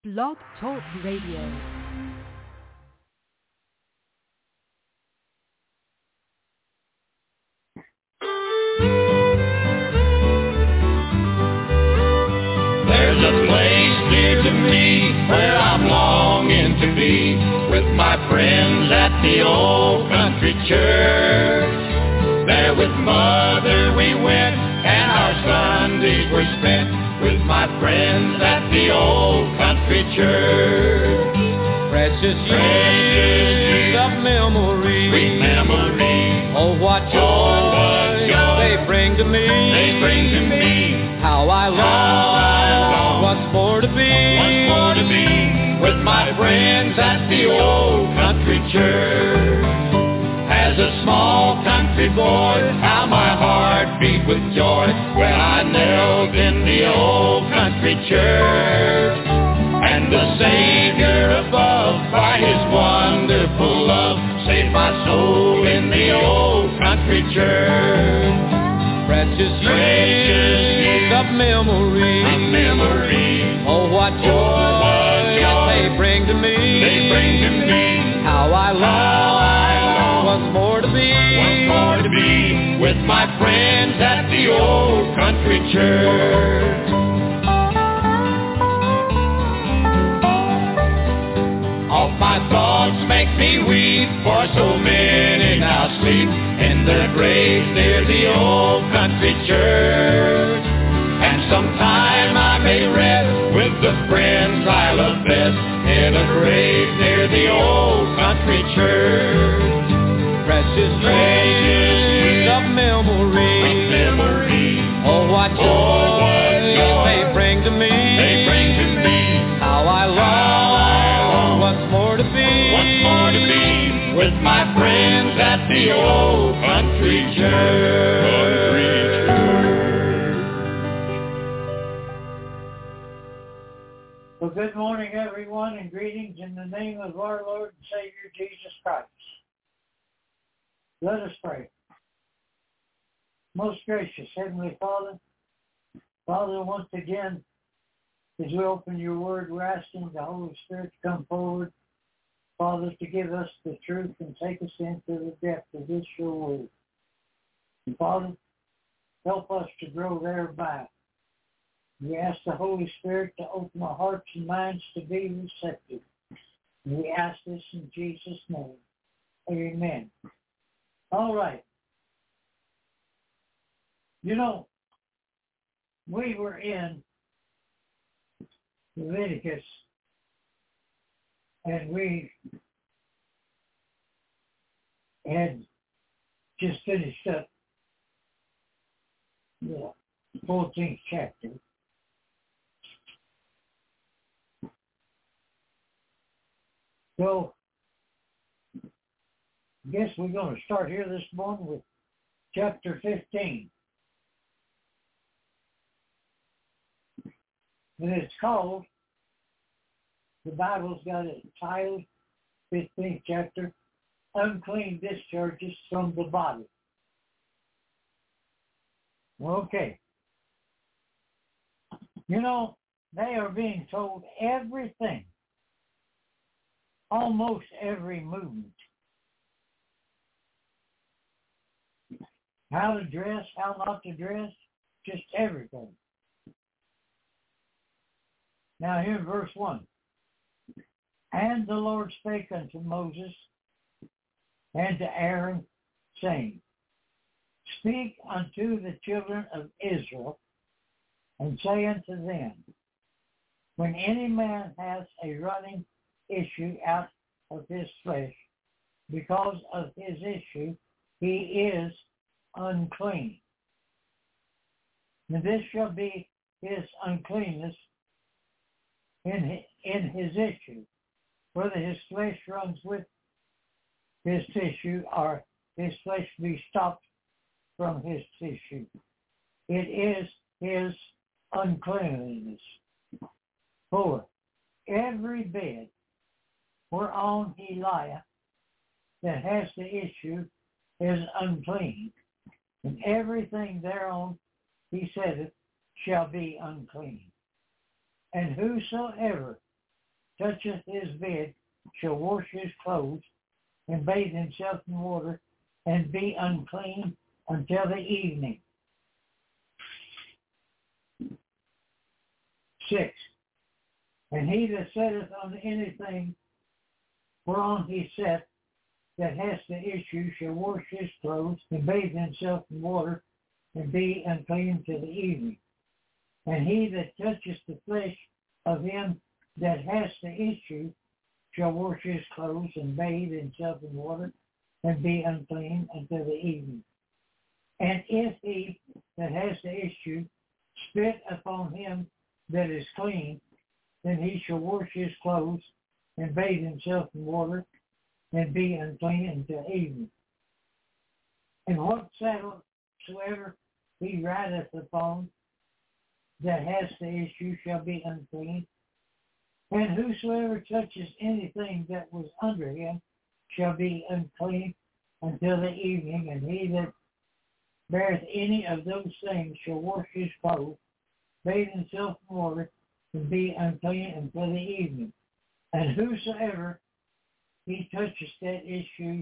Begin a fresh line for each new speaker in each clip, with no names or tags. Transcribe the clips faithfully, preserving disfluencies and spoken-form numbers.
Blog Talk Radio.
There's a place near to me where I'm longing to be with my friends at the old country church. There with Mother we went and our Sundays were spent with my friends at the old country church.
Precious years of memory,
sweet memory.
Oh, what joy,
oh, what joy
they bring to me.
They bring to me.
How I long once more to be,
once more to be with my friends at the old country church. As a small country boy, how my heart beat with joy when I knelt in the old country church. And the Savior above, by His wonderful love, saved my soul in the old country church.
Precious years of memory,
a memory.
Oh, what joy,
oh, what joy
they bring to me.
They bring to me.
How I long once more to be,
once more to be with my friends at the old country church. All my thoughts make me weep, for so many now sleep in their graves near the old country church. And sometime I may rest with the friends I love best in a grave near the old country church.
Precious years of memory,
of memory.
Oh, what joy,
oh, what joy
they bring to me.
They bring to me.
How I long once more to be,
once more to be with my friends at the old country church.
Well, good morning, everyone, and greetings in the name of our Lord and Savior, Jesus Christ. Let us pray. Most gracious Heavenly Father, Father, once again, as we open your word, we're asking the Holy Spirit to come forward, Father, to give us the truth and take us into the depth of this your word. And Father, help us to grow thereby. We ask the Holy Spirit to open our hearts and minds to be receptive. And we ask this in Jesus' name. Amen. All right. You know, we were in Leviticus, and we had just finished up the fourteenth chapter. So, I guess we're going to start here this morning with chapter fifteen. And it's called, the Bible's got it titled, fifteenth chapter, Unclean Discharges from the Body. Okay. You know, they are being told everything, almost every movement. How to dress, how not to dress, just everything. Now here in verse one. And the Lord spake unto Moses and to Aaron, saying, Speak unto the children of Israel, and say unto them, When any man hath a running issue out of his flesh, because of his issue, he is unclean. And this shall be his uncleanness in his, in his issue, whether his flesh runs with his tissue or his flesh be stopped from his tissue. It is his uncleanliness. For every bed whereon he lieth that has the issue is unclean, and everything thereon he saith shall be unclean. And whosoever toucheth his bed shall wash his clothes, and bathe himself in water, and be unclean until the evening. Six. And he that setteth on anything whereon he set, that has the issue, shall wash his clothes, and bathe himself in water, and be unclean till the evening. And he that toucheth the flesh of him that has the issue shall wash his clothes, and bathe himself in water, and be unclean until the evening. And if he that has the issue spit upon him that is clean, then he shall wash his clothes, and bathe himself in water, and be unclean until evening. And whatsoever he rideth upon that has the issue shall be unclean. And whosoever touches anything that was under him shall be unclean until the evening. And he that beareth any of those things shall wash his clothes, bathe himself in water, and be unclean until the evening. And whosoever he touches that issue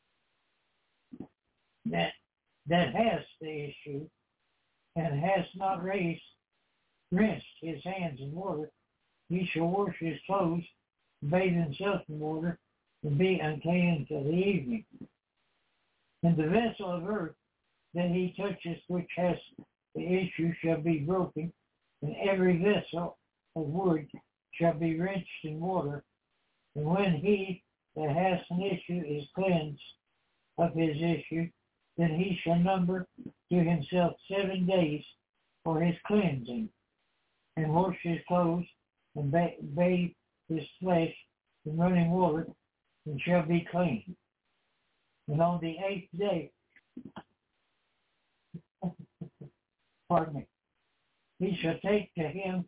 that that has the issue and has not raised, rinsed his hands in water, he shall wash his clothes, bathe himself in water, and be unclean until the evening. And the vessel of earth that he touches which has the issue shall be broken, and every vessel of wood shall be rinsed in water. And when he that has an issue is cleansed of his issue, then he shall number to himself seven days for his cleansing, and wash his clothes, and bathe his flesh in running water, and shall be clean. And on the eighth day, pardon me, he shall take to him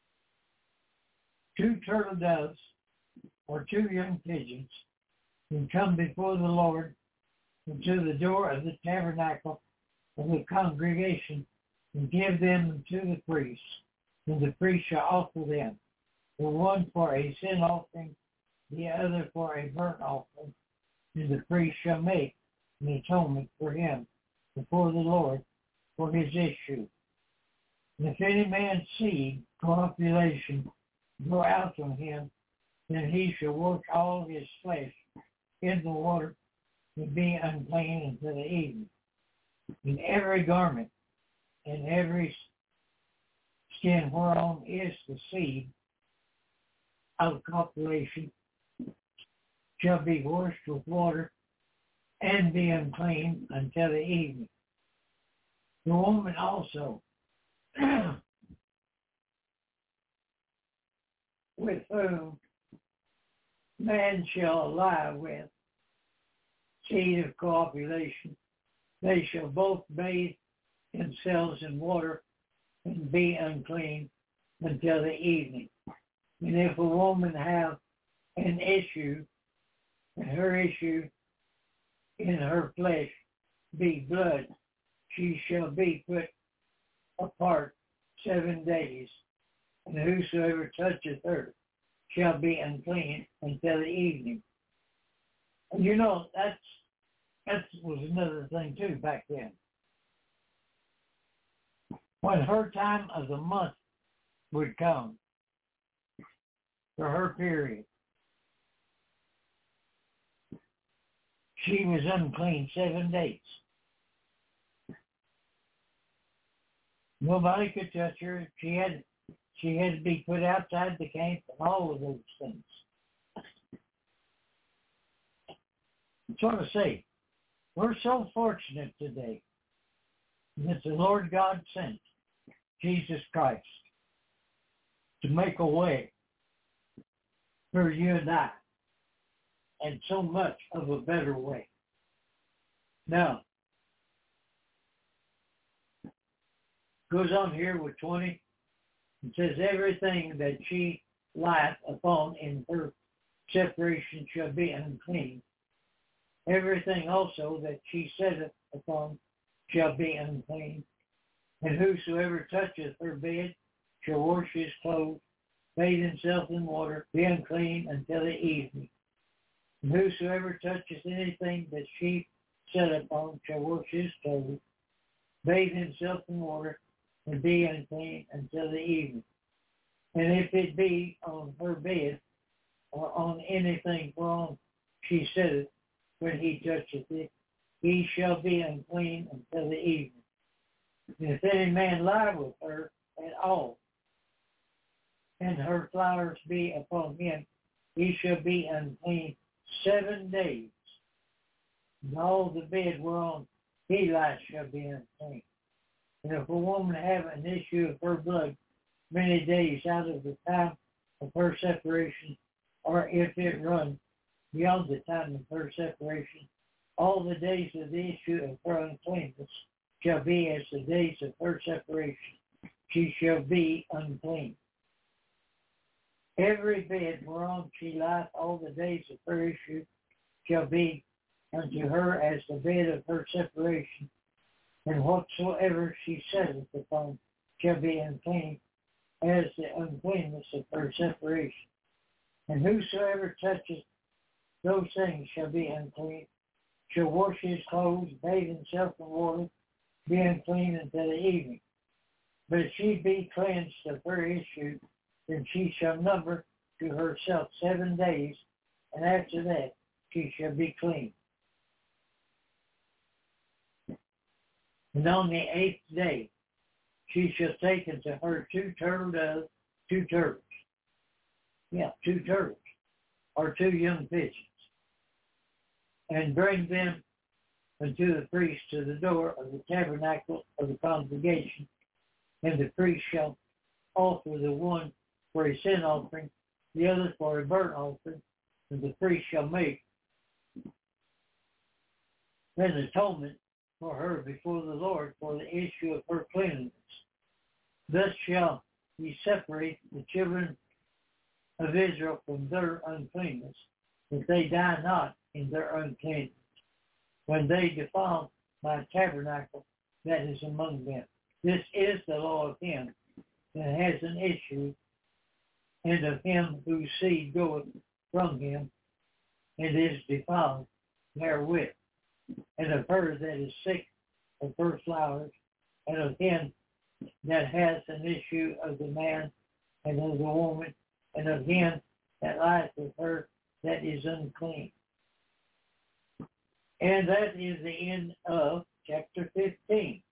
two turtle doves or two young pigeons, and come before the Lord into the door of the tabernacle of the congregation, and give them to the priest. And the priest shall offer them, the one for a sin offering, the other for a burnt offering. And the priest shall make an atonement for him before the Lord for his issue. And if any man's seed, copulation, go out from him, then he shall wash all his flesh in the water, and be unclean until the evening. And every garment and every skin whereon is the seed of copulation shall be washed with water, and be unclean until the evening. The woman also with whom man shall lie with seed of copulation, they shall both bathe themselves in water, and be unclean until the evening. And if a woman have an issue, and her issue in her flesh be blood, she shall be put apart seven days, and whosoever toucheth her shall be unclean until the evening. And you know, that's that was another thing too back then. When her time of the month would come for her period, she was unclean seven days. Nobody could touch her. She had she had to be put outside the camp and all of those things. That's what I say. We're so fortunate today that the Lord God sent Jesus Christ to make a way for you and I, and so much of a better way. Now, goes on here with twenty, and says, everything that she lieth upon in her separation shall be unclean. Everything also that she setteth upon shall be unclean. And whosoever toucheth her bed shall wash his clothes, bathe himself in water, be unclean until the evening. And whosoever touches anything that she set upon shall wash his clothes, bathe himself in water, and be unclean until the evening. And if it be on her bed, or on anything whereon she sitteth, when he toucheth it, he shall be unclean until the evening. And if any man lie with her at all, and her flowers be upon him, he shall be unclean seven days. And all the bed whereon he lies shall be unclean. And if a woman have an issue of her blood many days out of the time of her separation, or if it run beyond the time of her separation, all the days of the issue of her uncleanness shall be as the days of her separation. She shall be unclean. Every bed whereon she lieth all the days of her issue shall be unto her as the bed of her separation, and whatsoever she setteth upon shall be unclean as the uncleanness of her separation. And whosoever touches those things shall be unclean, shall wash his clothes, bathe himself in water, be unclean until the evening. But if she be cleansed of her issue, then she shall number to herself seven days, and after that she shall be clean. And on the eighth day she shall take unto her two turtle doves, two turtles, yeah, two turtles, or two young pigeons, and bring them unto the priest to the door of the tabernacle of the congregation, and the priest shall offer the one for a sin offering, the other for a burnt offering, and the priest shall make an atonement for her before the Lord for the issue of her cleanness. Thus shall he separate the children of Israel from their uncleanness, that they die not in their uncleanness, when they defile my tabernacle that is among them. This is the law of him that has an issue, and of him whose seed goeth from him, and is defiled therewith, and of her that is sick of her flowers, and of him that has an issue of the man and of the woman, and of him that lieth with her that is unclean. And that is the end of chapter fifteen.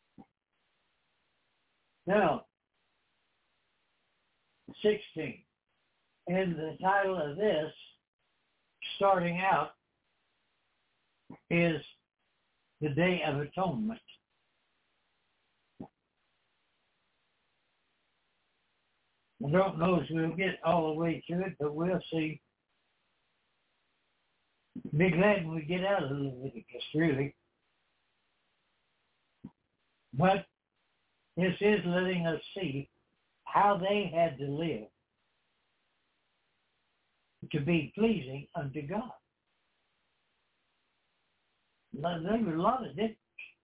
Now, sixteen. And the title of this, starting out, is the Day of Atonement. I don't know if we'll get all the way through it, but we'll see. Be glad when we get out of Leviticus, really. But this is letting us see how they had to live to be pleasing unto God. There was a lot of difference.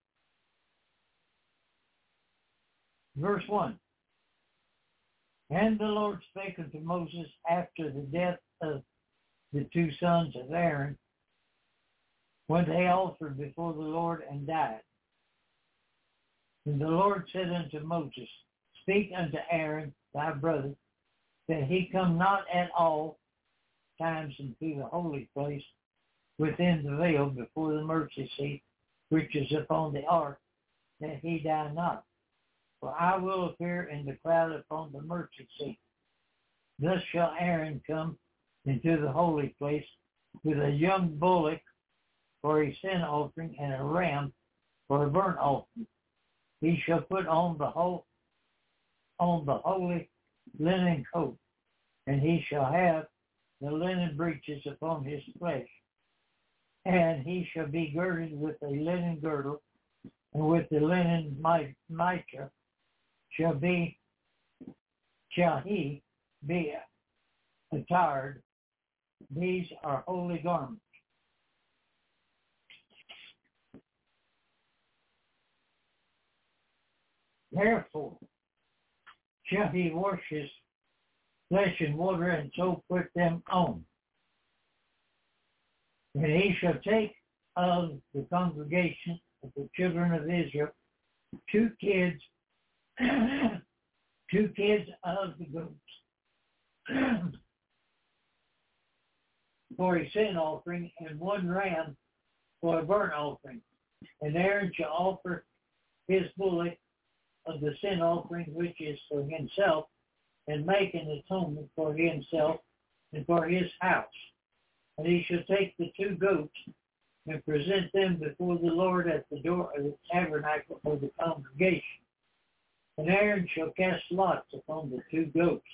Verse one. And the Lord spake unto Moses after the death of the two sons of Aaron, when they offered before the Lord and died. And the Lord said unto Moses, Speak unto Aaron thy brother, that he come not at all times into the holy place within the veil before the mercy seat, which is upon the ark, that he die not. For I will appear in the cloud upon the mercy seat. Thus shall Aaron come into the holy place with a young bullock for a sin offering and a ram for a burnt offering. He shall put on the whole on the holy linen coat, and he shall have the linen breeches upon his flesh, and he shall be girded with a linen girdle, and with the linen mitre shall be shall he be attired. These are holy garments. Therefore shall he wash his flesh and water, and so put them on. And he shall take of the congregation of the children of Israel two kids, two kids of the goats for a sin offering, and one ram for a burnt offering. And Aaron shall offer his bullock of the sin offering, which is for himself, and make an atonement for himself and for his house. And he shall take the two goats and present them before the Lord at the door of the tabernacle of the congregation. And Aaron shall cast lots upon the two goats,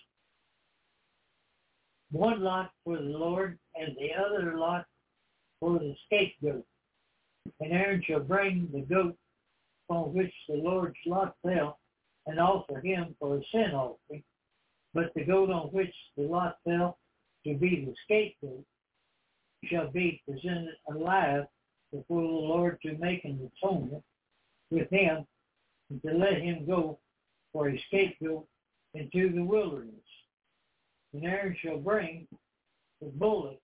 one lot for the Lord, and the other lot for the scapegoat. And Aaron shall bring the goat upon which the Lord's lot fell, and offer him for a sin offering. But the goat on which the lot fell, to be the scapegoat, shall be presented alive before the Lord to make an atonement with him, and to let him go for a scapegoat into the wilderness. And Aaron shall bring the bullock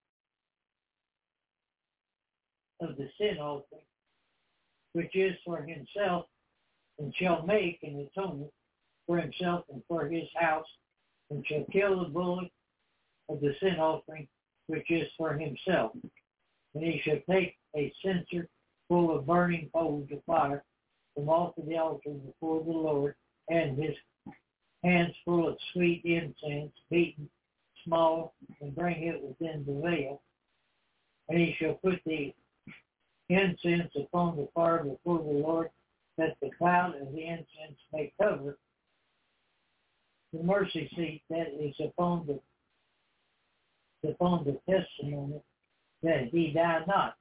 of the sin offering, which is for himself, and shall make an atonement for himself and for his house, and shall kill the bullock of the sin offering, which is for himself. And he shall take a censer full of burning coals of fire from off of the altar before the Lord, and his hands full of sweet incense, beaten small, and bring it within the veil. And he shall put the incense upon the fire before the Lord, that the cloud of the incense may cover the mercy seat that is upon the upon the testimony, that he die not.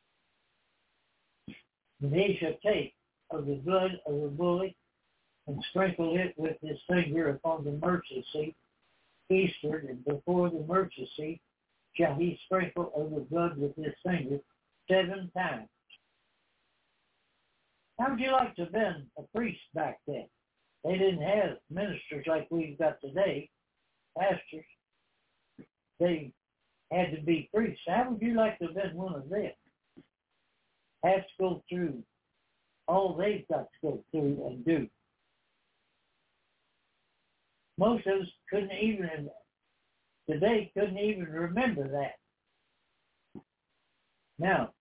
And he shall take of the blood of the bullock and sprinkle it with his finger upon the mercy seat eastward, and before the mercy seat shall he sprinkle of the blood with his finger seven times. How would you like to have been a priest back then? They didn't have ministers like we've got today, pastors. They had to be priests. How would you like to have been one of them? Have to go through all they've got to go through and do. Most of us couldn't even, today, couldn't even remember that. Now,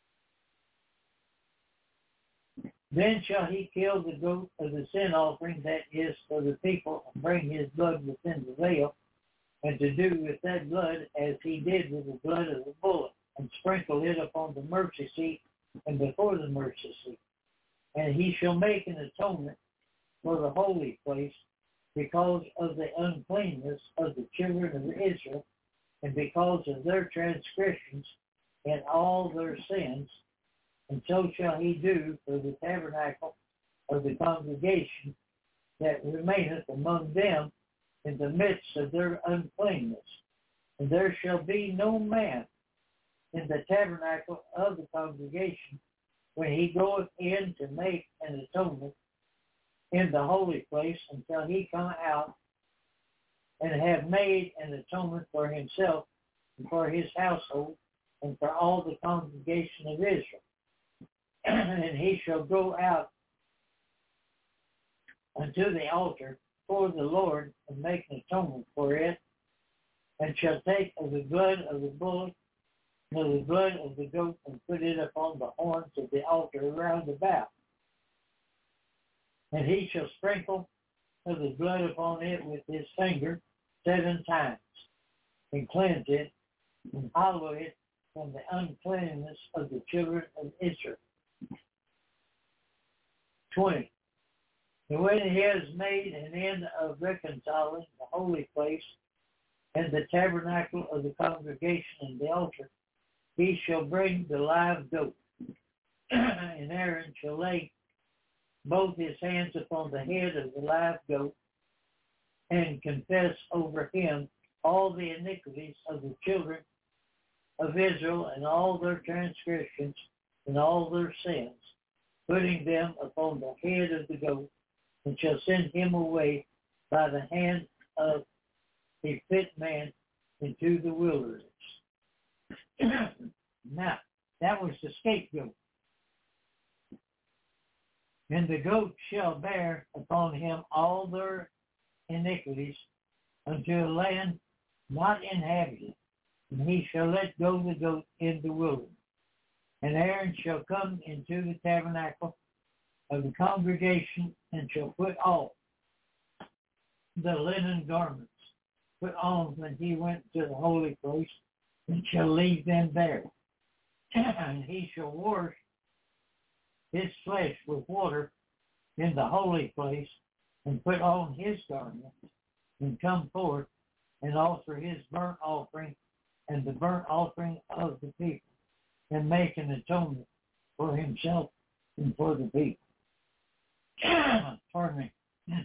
then shall he kill the goat of the sin offering that is for the people, and bring his blood within the veil, and to do with that blood as he did with the blood of the bullock, and sprinkle it upon the mercy seat and before the mercy seat. And he shall make an atonement for the holy place because of the uncleanness of the children of Israel, and because of their transgressions and all their sins. And so shall he do for the tabernacle of the congregation that remaineth among them in the midst of their uncleanness. And there shall be no man in the tabernacle of the congregation when he goeth in to make an atonement in the holy place, until he come out and have made an atonement for himself and for his household and for all the congregation of Israel. And he shall go out unto the altar for the Lord and make an atonement for it, and shall take of the blood of the bullock and of the blood of the goat, and put it upon the horns of the altar round about. And he shall sprinkle of the blood upon it with his finger seven times, and cleanse it, and hallow it from the uncleanness of the children of Israel. twenty. And when he has made an end of reconciling the holy place and the tabernacle of the congregation and the altar, he shall bring the live goat, and Aaron shall lay both his hands upon the head of the live goat, and confess over him all the iniquities of the children of Israel, and all their transgressions and all their sins, putting them upon the head of the goat, and shall send him away by the hand of a fit man into the wilderness. Now, that was the scapegoat. And the goat shall bear upon him all their iniquities unto a land not inhabited, and he shall let go the goat in the wilderness. And Aaron shall come into the tabernacle of the congregation and shall put off the linen garments put on when he went to the holy place, and shall leave them there. And he shall wash his flesh with water in the holy place, and put on his garments, and come forth and offer his burnt offering and the burnt offering of the people, and make an atonement for himself and for the people. Pardon me.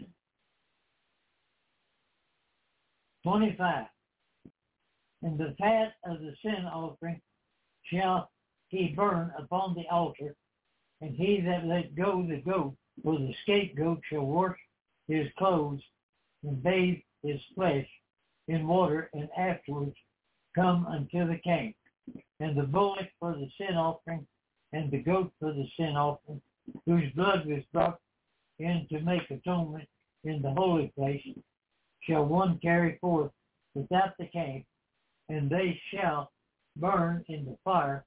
twenty-five. And the fat of the sin offering shall he burn upon the altar, and he that let go the goat for the scapegoat shall wash his clothes and bathe his flesh in water, and afterwards come unto the camp. And the bullock for the sin offering, and the goat for the sin offering, whose blood was brought in to make atonement in the holy place, shall one carry forth without the camp, and they shall burn in the fire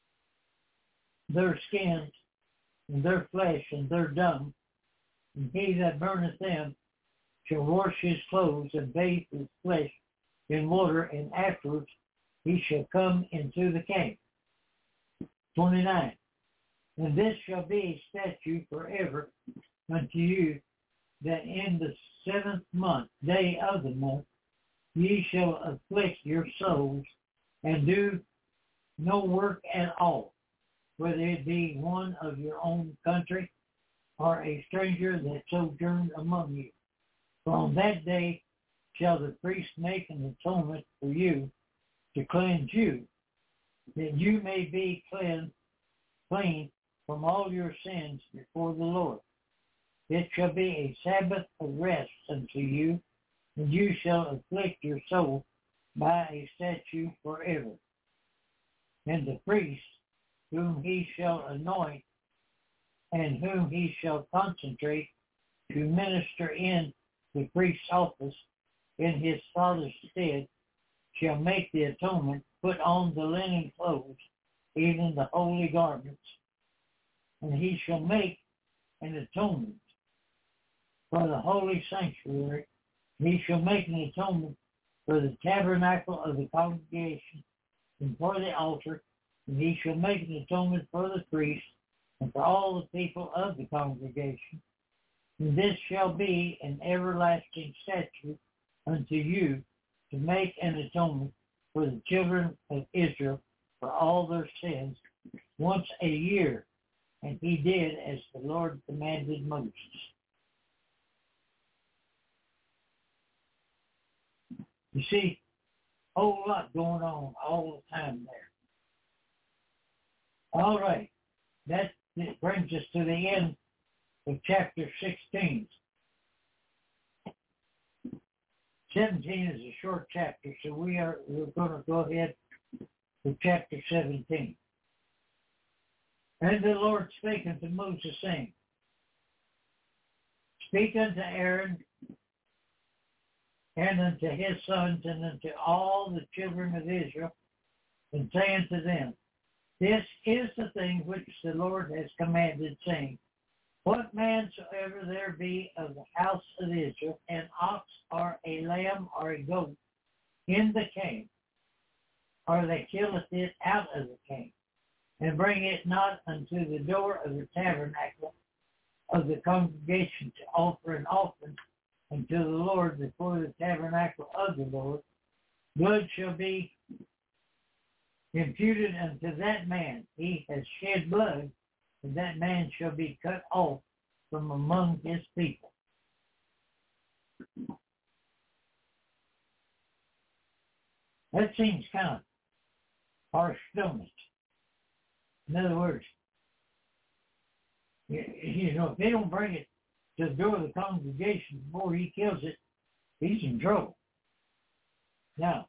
their skins and their flesh and their dung, and he that burneth them shall wash his clothes and bathe his flesh in water, and afterwards he shall come into the camp. twenty-nine. And this shall be a statute forever unto you, that in the seventh month, day of the month, ye shall afflict your souls, and do no work at all, whether it be one of your own country, or a stranger that sojourns among you. For on that day shall the priest make an atonement for you, to cleanse you, that you may be cleansed, clean from all your sins before the Lord. It shall be a Sabbath of rest unto you, and you shall afflict your soul by a statute forever. And the priest, whom he shall anoint, and whom he shall consecrate to minister in the priest's office in his father's stead, shall make the atonement, put on the linen clothes, even the holy garments, and he shall make an atonement for the holy sanctuary. He shall make an atonement for the tabernacle of the congregation and for the altar, and he shall make an atonement for the priest and for all the people of the congregation. And this shall be an everlasting statute unto you, to make an atonement for the children of Israel for all their sins once a year. And he did as the Lord commanded Moses. You see, a whole lot going on all the time there. All right. That brings us to the end of chapter sixteen. seventeen is a short chapter, so we are we're going to go ahead to chapter seventeen. And the Lord spake unto Moses, saying, Speak unto Aaron and unto his sons and unto all the children of Israel, and say unto them, This is the thing which the Lord has commanded, saying, What man soever there be of the house of Israel, an ox or a lamb or a goat in the camp, or that killeth it out of the camp, and bring it not unto the door of the tabernacle of the congregation to offer an offering unto the Lord before the tabernacle of the Lord, blood shall be imputed unto that man. He has shed blood, and that man shall be cut off from among his people. That seems kind of harsh, don't it? In other words, you know, if they don't bring it to the door of the congregation before he kills it, he's in trouble. Now,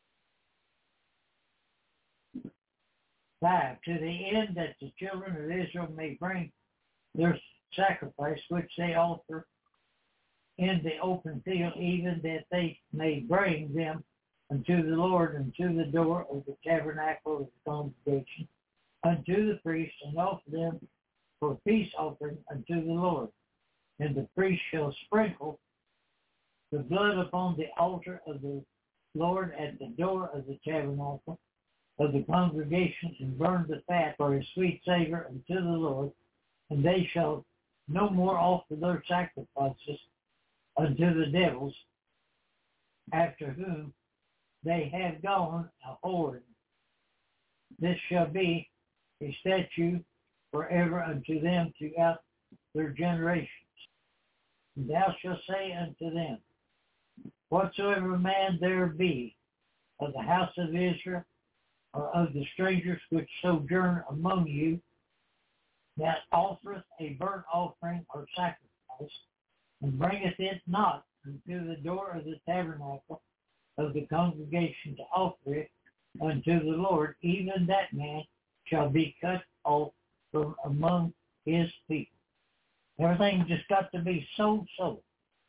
five, to the end that the children of Israel may bring their sacrifice, which they offer in the open field, even that they may bring them unto the Lord, unto the door of the tabernacle of the congregation, unto the priest, and offer them for peace offering unto the Lord. And the priest shall sprinkle the blood upon the altar of the Lord at the door of the tabernacle of the congregation, and burn the fat for a sweet savor unto the Lord. And they shall no more offer their sacrifices unto the devils, after whom they have gone a whoring. This shall be a statute forever unto them throughout their generations. And thou shalt say unto them, whatsoever man there be of the house of Israel, or of the strangers which sojourn among you, that offereth a burnt offering or sacrifice, and bringeth it not unto the door of the tabernacle of the congregation to offer it unto the Lord, even that man shall be cut off from among his people. Everything just got to be so so.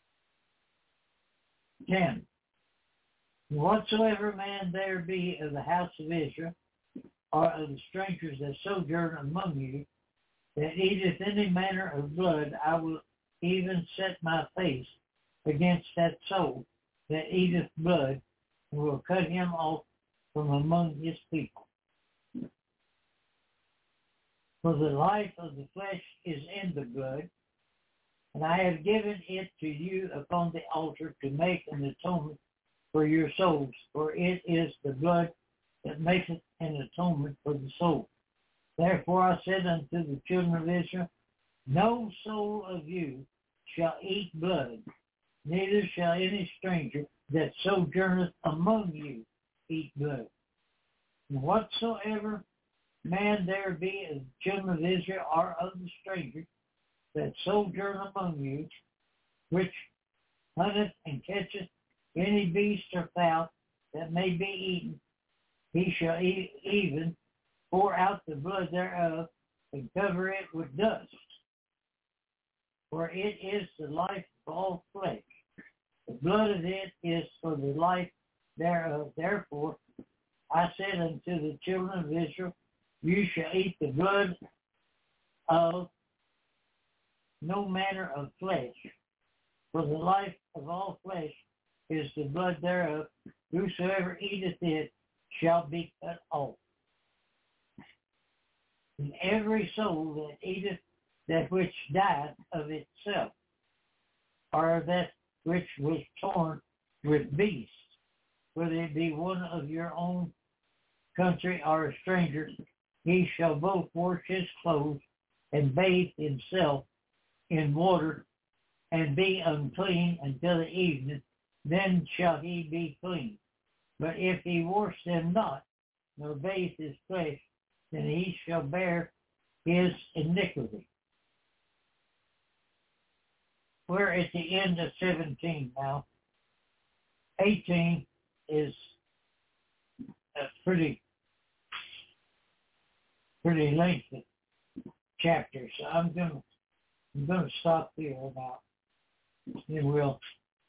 Ten. Whatsoever man there be of the house of Israel, or of the strangers that sojourn among you, that eateth any manner of blood, I will even set my face against that soul that eateth blood, and will cut him off from among his people. For the life of the flesh is in the blood, and I have given it to you upon the altar to make an atonement for your souls, for it is the blood that maketh an atonement for the soul. Therefore I said unto the children of Israel, no soul of you shall eat blood, neither shall any stranger that sojourneth among you eat blood. And whatsoever man there be of the children of Israel or of the stranger that sojourn among you, which hunteth and catcheth any beast or fowl that may be eaten, he shall e- even pour out the blood thereof and cover it with dust. For it is the life of all flesh. The blood of it is for the life thereof. Therefore I said unto the children of Israel, you shall eat the blood of no manner of flesh. For the life of all flesh is the blood thereof. Whosoever eateth it shall be cut off. And every soul that eateth that which dieth of itself, or that which was torn with beasts, whether it be one of your own country or a stranger, he shall both wash his clothes and bathe himself in water and be unclean until the evening, then shall he be clean. But if he wash them not, nor bathe his flesh, then he shall bear his iniquity. We're at the end of seventeen now. eighteen is a pretty, pretty lengthy chapter, so I'm gonna, I'm gonna stop here about, and we'll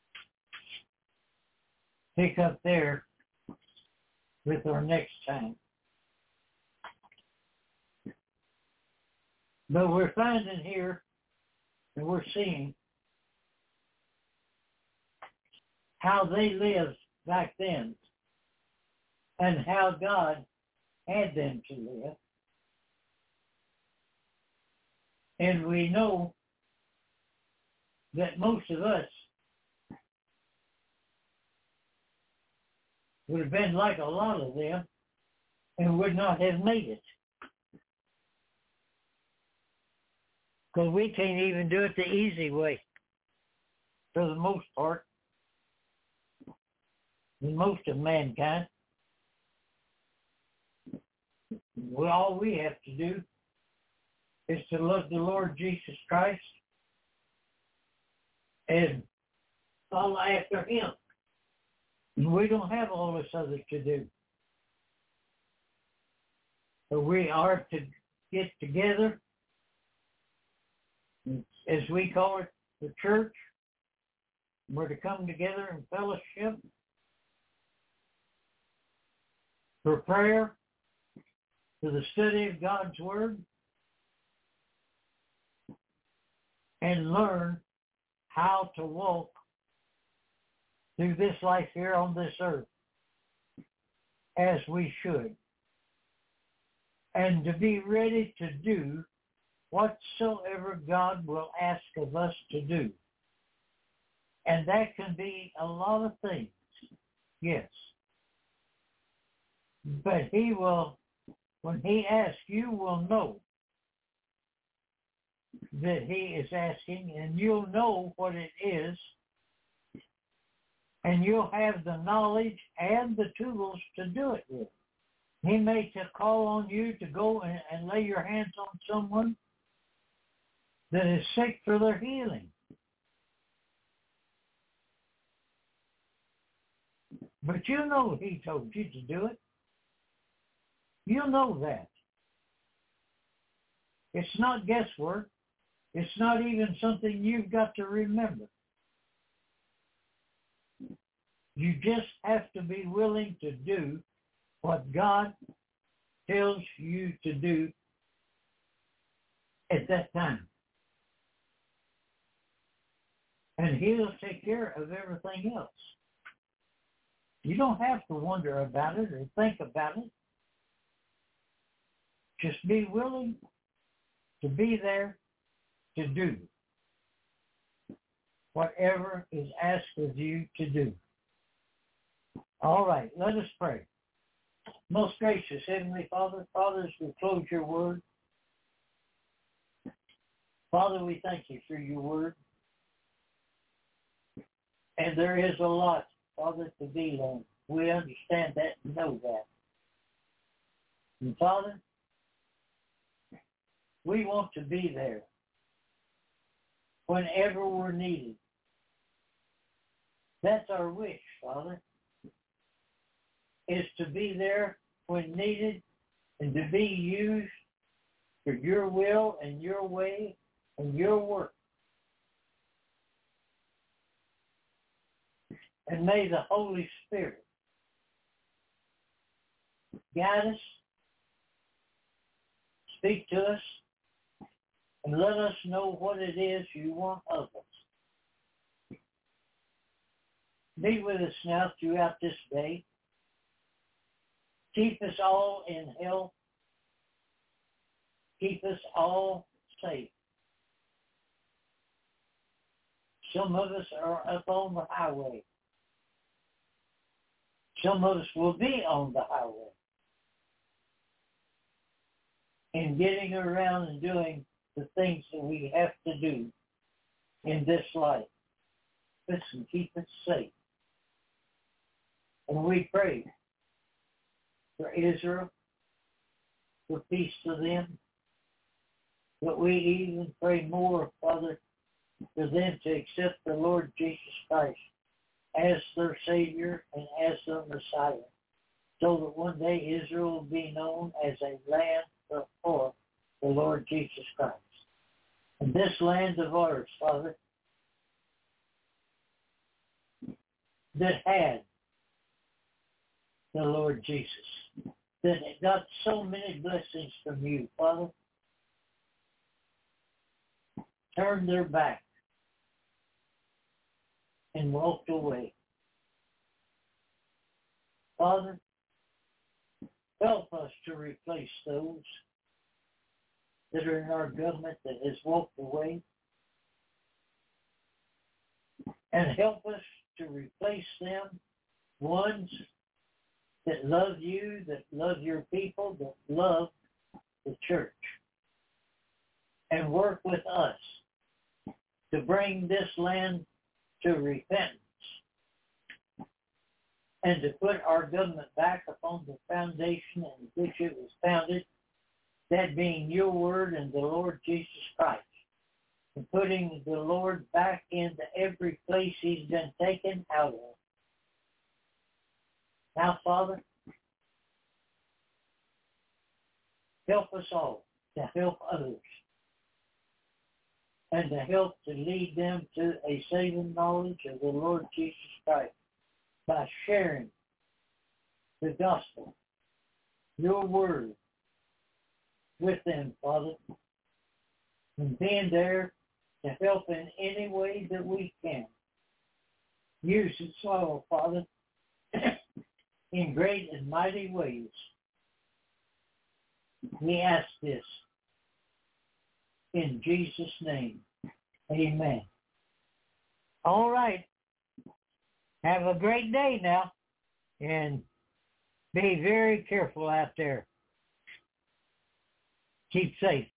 pick up there with our next time. But we're finding here, and we're seeing how they lived back then and how God had them to live. And we know that most of us would have been like a lot of them and would not have made it. Because we can't even do it the easy way, for the most part, in most of mankind. Well, all we have to do is to love the Lord Jesus Christ and follow after him. And we don't have all this other to do. But we are to get together, as we call it, the church. We're to come together in fellowship for prayer, for the study of God's Word, and learn how to walk through this life here on this earth as we should. And to be ready to do whatsoever God will ask of us to do. And that can be a lot of things, yes. But he will, when he asks, you will know that he is asking, and you'll know what it is, and you'll have the knowledge and the tools to do it with. He may to call on you to go and, and lay your hands on someone that is sick for their healing. But you know he told you to do it. You know that. It's not guesswork. It's not even something you've got to remember. You just have to be willing to do what God tells you to do at that time. And he'll take care of everything else. You don't have to wonder about it or think about it. Just be willing to be there to do whatever is asked of you to do. All right, let us pray. Most gracious Heavenly Father, Father, as we close your word, Father, we thank you for your word. And there is a lot, Father, to be learned. We understand that and know that. And Father, we want to be there whenever we're needed. That's our wish, Father, is to be there when needed and to be used for your will and your way and your work. And may the Holy Spirit guide us, speak to us, and let us know what it is you want of us. Be with us now throughout this day. Keep us all in health. Keep us all safe. Some of us are up on the highway. Some of us will be on the highway. And getting around and doing the things that we have to do in this life. Listen, keep us safe. And we pray for Israel, for peace to them. But we even pray more, Father, for them to accept the Lord Jesus Christ as their Savior and as their Messiah, so that one day Israel will be known as a land for the Lord Jesus Christ. And this land of ours, Father, that had the Lord Jesus, that got so many blessings from you, Father, turned their back and walked away. Father, help us to replace those that are in our government that has walked away, and help us to replace them, ones that love you, that love your people, that love the church, and work with us to bring this land to repentance and to put our government back upon the foundation in which it was founded, that being your word and the Lord Jesus Christ, and putting the Lord back into every place he's been taken out of, Now, Father, help us all to help others and to help to lead them to a saving knowledge of the Lord Jesus Christ by sharing the gospel, your word, with them, Father, and being there to help in any way that we can. Use the soil, Father, in great and mighty ways. We ask this in Jesus' name. Amen. All right. Have a great day now, and be very careful out there. Keep safe.